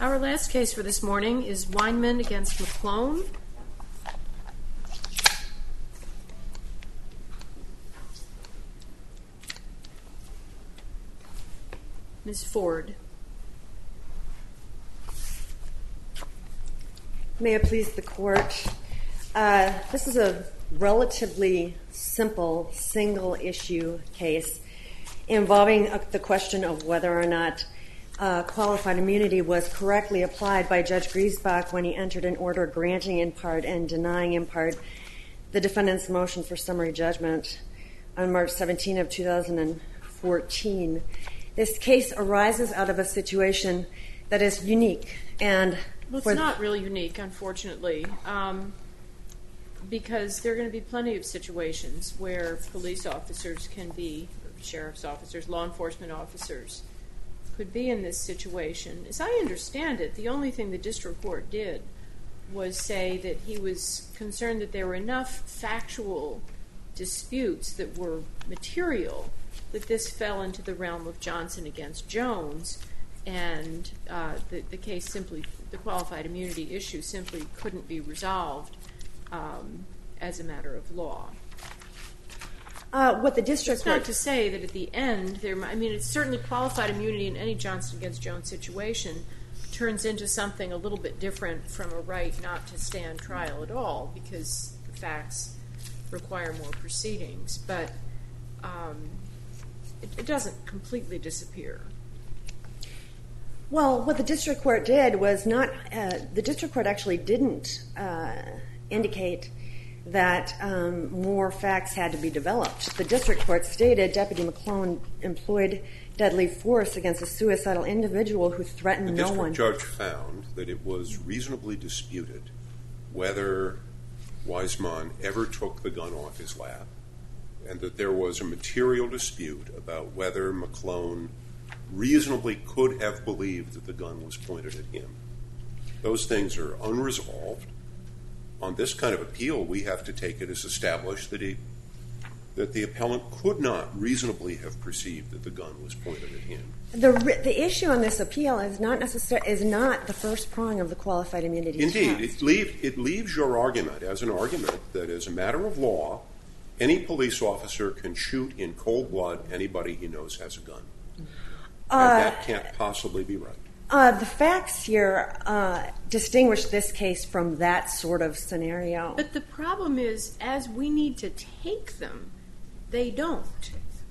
Our last case for this morning is Weinman against McClone. Ms. Ford. May it please the court. This is a relatively simple single-issue case involving the question of whether or not qualified immunity was correctly applied by Judge Griesbach when he entered an order granting in part and denying in part the defendant's motion for summary judgment on March 17 of 2014. This case arises out of a situation that is unique and... Well, it's not really unique, unfortunately, because there are going to be plenty of situations where police officers can be, sheriff's officers, law enforcement officers could be in this situation. As I understand it, the only thing the district court did was say that he was concerned that there were enough factual disputes that were material that this fell into the realm of Johnson against Jones, and the case simply, the qualified immunity issue simply couldn't be resolved as a matter of law. What the district court... It's not to say that at the end, it's certainly qualified immunity in any Johnson against Jones situation turns into something a little bit different from a right not to stand trial at all because the facts require more proceedings, but it doesn't completely disappear. Well, what the district court did was not, the district court actually didn't indicate that more facts had to be developed. The district court stated Deputy McClone employed deadly force against a suicidal individual who threatened no one. The district judge found that it was reasonably disputed whether Weisman ever took the gun off his lap, and that there was a material dispute about whether McClone reasonably could have believed that the gun was pointed at him. Those things are unresolved. On this kind of appeal, we have to take it as established that the appellant could not reasonably have perceived that the gun was pointed at him. The issue on this appeal is not the first prong of the qualified immunity test. Indeed, it leaves your argument as an argument that as a matter of law, any police officer can shoot in cold blood anybody he knows has a gun. And that can't possibly be right. The facts here distinguish this case from that sort of scenario. But the problem is, as we need to take them, they don't.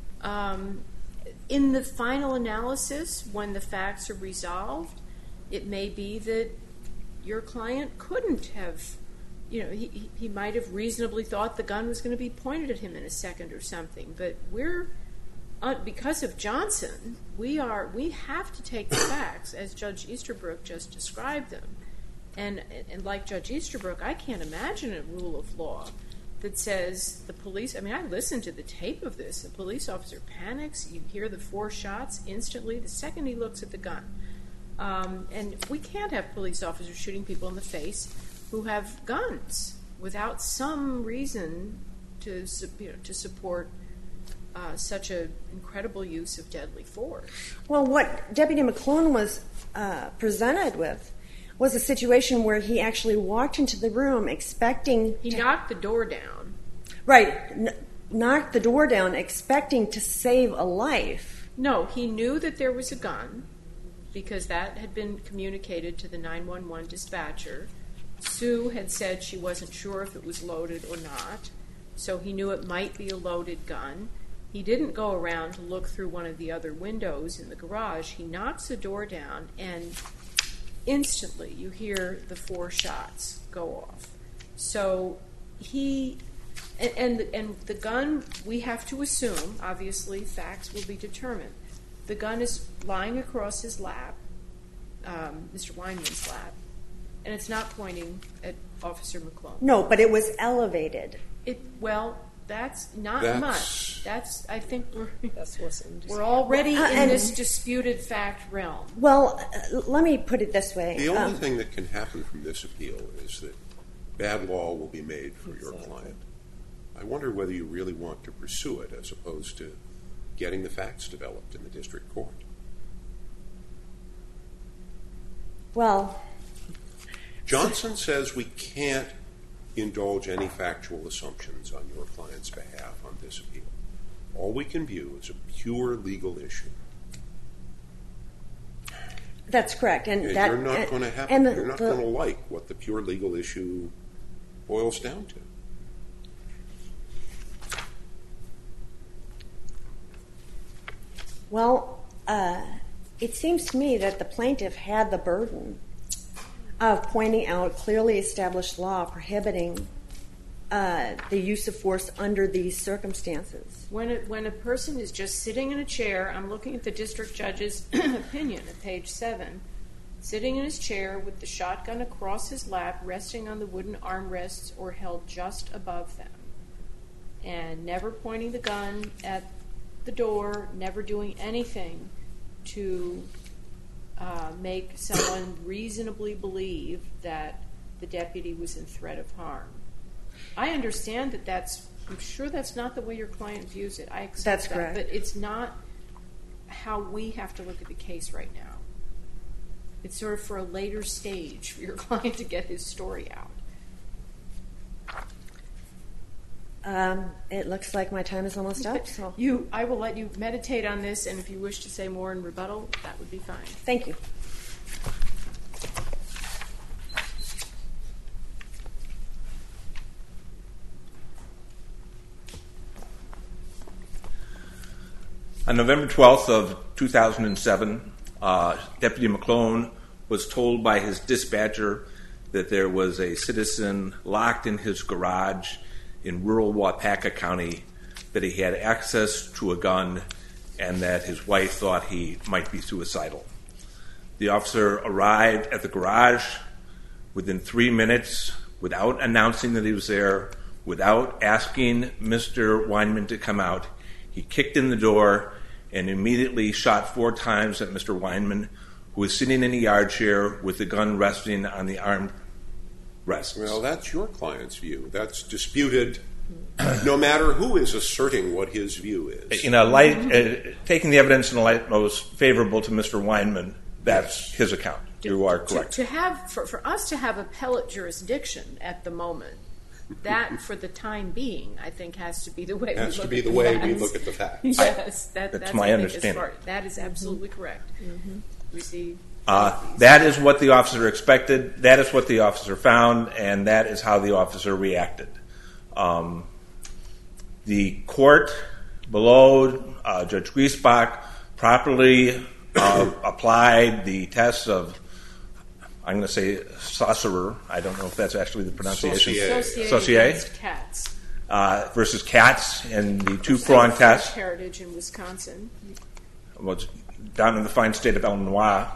In the final analysis, when the facts are resolved, it may be that your client couldn't have, he might have reasonably thought the gun was going to be pointed at him in a second or something. But because of Johnson, we have to take the facts as Judge Easterbrook just described them. And like Judge Easterbrook, I can't imagine a rule of law that says the police, I listened to the tape of this, the police officer panics, you hear the 4 shots instantly, the second he looks at the gun. And we can't have police officers shooting people in the face who have guns without some reason to support such an incredible use of deadly force. Well, what Deputy McClone was presented with was a situation where he actually walked into the room expecting... He knocked the door down. Right. Knocked the door down expecting to save a life. No, he knew that there was a gun because that had been communicated to the 911 dispatcher. Sue had said she wasn't sure if it was loaded or not, so he knew it might be a loaded gun. He didn't go around to look through one of the other windows in the garage. He knocks the door down, and instantly you hear the 4 shots go off. So he... And the gun, we have to assume, obviously facts will be determined. The gun is lying across his lap, Mr. Weinman's lap, and it's not pointing at Officer McClone. No, but it was elevated. That's not much. I think we're already in this disputed fact realm. Well, let me put it this way. The only thing that can happen from this appeal is that bad law will be made for your client. I wonder whether you really want to pursue it as opposed to getting the facts developed in the district court. Well, Johnson says we can't indulge any factual assumptions on your client's behalf on this appeal. All we can view is a pure legal issue. that's correct. And that, you're not going to have. and You're not going to like what the pure legal issue boils down to. Well, it seems to me that the plaintiff had the burden of pointing out clearly established law prohibiting the use of force under these circumstances. When a person is just sitting in a chair, I'm looking at the district judge's opinion at page 7, sitting in his chair with the shotgun across his lap, resting on the wooden armrests or held just above them, and never pointing the gun at the door, never doing anything to make someone reasonably believe that the deputy was in threat of harm. I understand that I'm sure that's not the way your client views it. I accept That's that, correct. but it's not how we have to look at the case right now. It's sort of for a later stage for your client to get his story out. It looks like my time is almost up. So I will let you meditate on this, and if you wish to say more in rebuttal, that would be fine. thank you. On November 12th of 2007, Deputy McClone was told by his dispatcher that there was a citizen locked in his garage in rural Waupaca County, that he had access to a gun, and that his wife thought he might be suicidal. The officer arrived at the garage within 3 minutes without announcing that he was there, without asking Mr. Weinman to come out. He kicked in the door and immediately shot 4 times at Mr. Weinman, who was sitting in a yard chair with the gun resting on the arm rests. Well, that's your client's view. That's disputed no matter who is asserting what his view is. In a light, taking the evidence in the light most favorable to Mr. Weinman, that's his account. You are correct. For us to have appellate jurisdiction at the moment, that for the time being, I think, has to be the way we look at the facts. Yes, that's my understanding. That is absolutely correct. Mm-hmm. We see. That is what the officer expected. That is what the officer found, and that is how the officer reacted. The court below, Judge Griesbach, properly applied the tests of, I'm going to say, Saussure. I don't know if that's actually the pronunciation. Saussure against Katz. Versus Katz in the two-prong test. Heritage in Wisconsin. Well, it's down in the fine state of Illinois.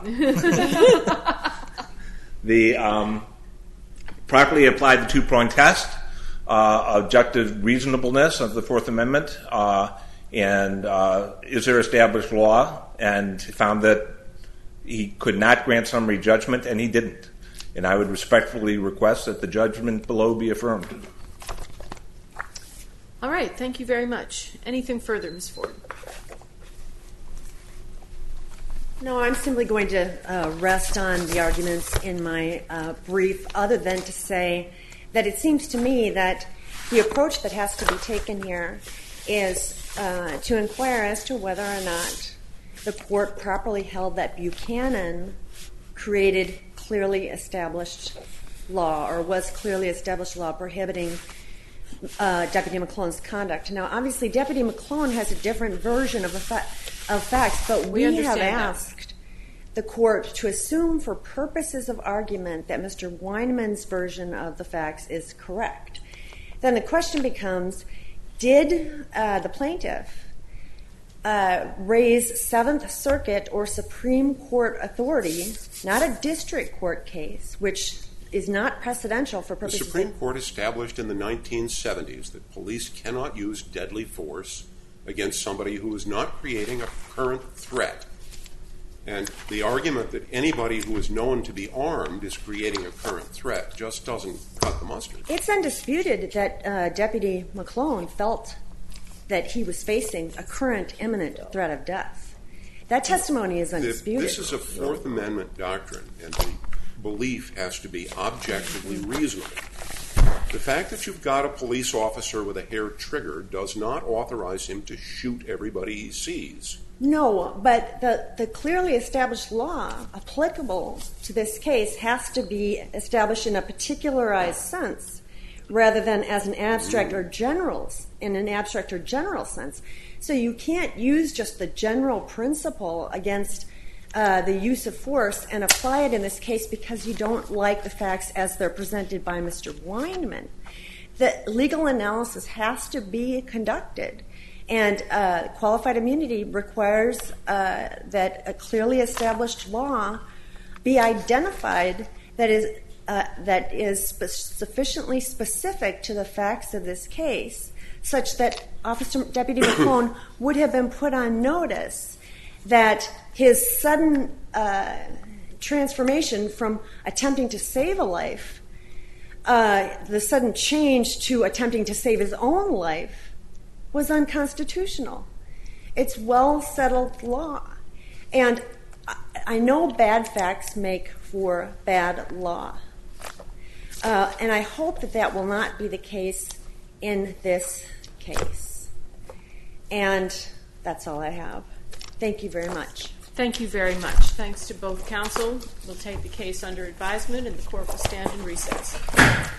The properly applied the two-prong test, objective reasonableness of the Fourth Amendment, and is there established law, and found that he could not grant summary judgment, and he didn't. And I would respectfully request that the judgment below be affirmed. All right, thank you very much. Anything further, Ms. Ford? No, I'm simply going to rest on the arguments in my brief, other than to say that it seems to me that the approach that has to be taken here is to inquire as to whether or not the court properly held that Buchanan created clearly established law, or was clearly established law prohibiting Deputy McClone's conduct. Now, obviously, Deputy McClone has a different version of facts, but we have asked the court to assume for purposes of argument that Mr. Weinman's version of the facts is correct. Then the question becomes, did the plaintiff raise Seventh Circuit or Supreme Court authority, not a district court case, which is not precedential for purposes of... The Supreme Court established in the 1970s that police cannot use deadly force against somebody who is not creating a current threat. And the argument that anybody who is known to be armed is creating a current threat just doesn't cut the mustard. It's undisputed that Deputy McClone felt that he was facing a current imminent threat of death. That testimony is undisputed. This is a Fourth Amendment doctrine, and belief has to be objectively reasonable. The fact that you've got a police officer with a hair trigger does not authorize him to shoot everybody he sees. No, but the clearly established law applicable to this case has to be established in a particularized sense rather than as an abstract or general, in an abstract or general sense. So you can't use just the general principle against the use of force and apply it in this case because you don't like the facts as they're presented by Mr. Weinman. The legal analysis has to be conducted, and qualified immunity requires that a clearly established law be identified that is sufficiently specific to the facts of this case, such that Deputy McClone would have been put on notice that his sudden transformation from attempting to save a life, the sudden change to attempting to save his own life, was unconstitutional. It's well-settled law. And I know bad facts make for bad law. And I hope that that will not be the case in this case. And that's all I have. Thank you very much. Thank you very much. Thanks to both counsel. We'll take the case under advisement and the court will stand in recess.